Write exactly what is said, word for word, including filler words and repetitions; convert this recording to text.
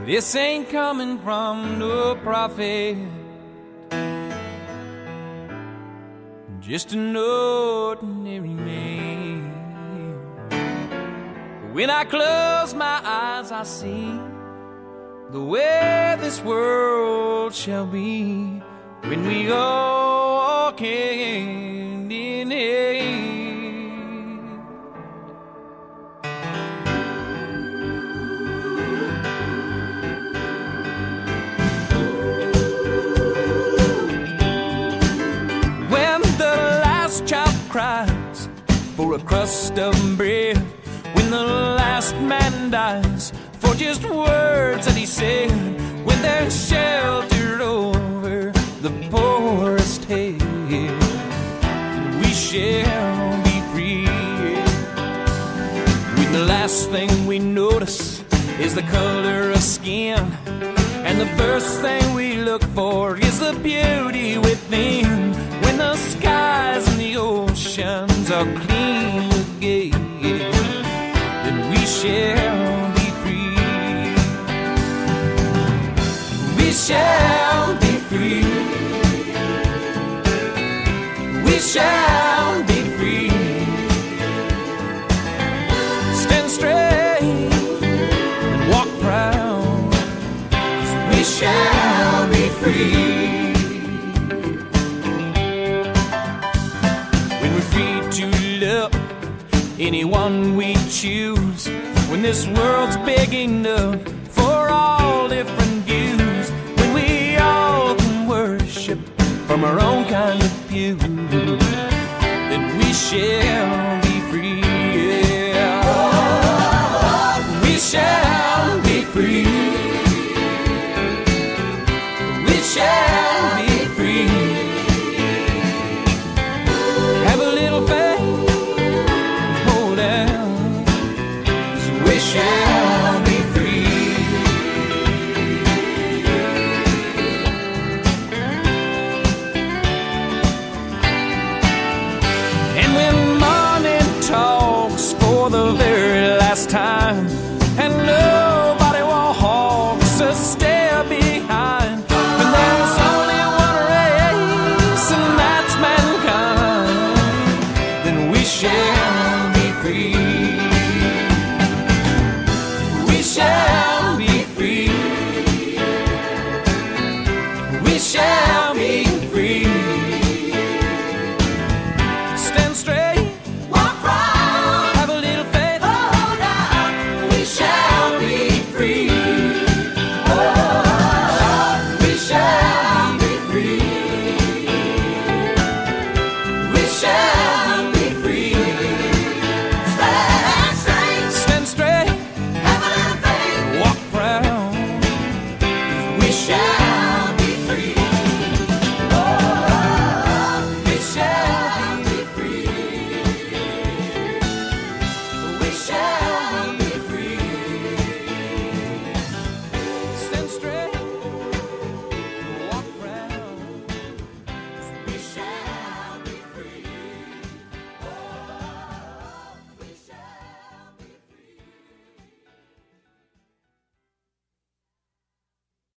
This ain't coming from no prophet, just an ordinary man. When I close my eyes, I see the way this world shall be when we all walk hand in hand. When the last child cries for a crust of bread, when the last man dies for just words that he said, when there's shelter over the poorest head, we shall be free. When the last thing we notice is the color of skin, and the first thing we look for is the beauty within, when the skies and the oceans are clean again, then we shall be free. We shall be free. We shall be free. Stand straight and walk proud, 'cause we shall be free. When we're free to love anyone we choose, when this world's big enough for all different views, when we all can worship from our own kind of pew, then we shall